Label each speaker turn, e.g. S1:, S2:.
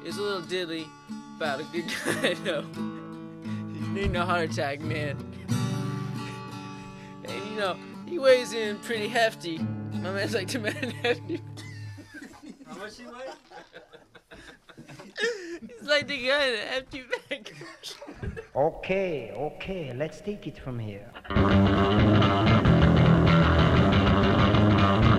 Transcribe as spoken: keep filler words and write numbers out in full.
S1: It's a little diddly about a good guy, though. He's needing a heart attack, man. And you know, he weighs in pretty hefty. My man's like the man hefty.
S2: How much he weigh?
S1: He's like the guy in the hefty bag.
S3: Okay, okay, let's take it from here.